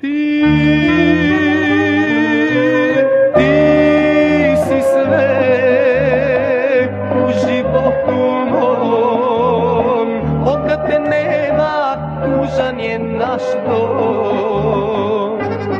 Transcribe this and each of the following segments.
Ti si sve u životu mom, od te nema, tužan je naš dom.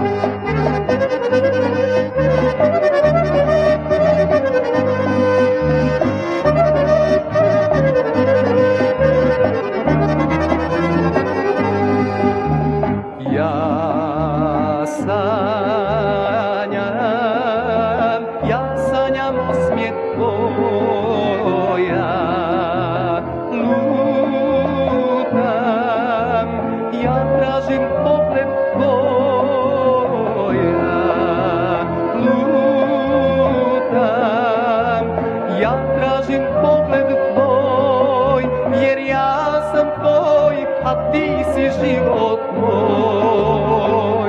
Ja sanjam osmijeh tvoja, lutam, ja tražim pogled tvoja, lutam, ja tražim pogled tvoj, jer ja sam tvoj, a ti si život moj.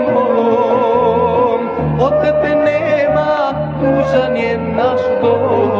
Od te nema, tužan je naš dom.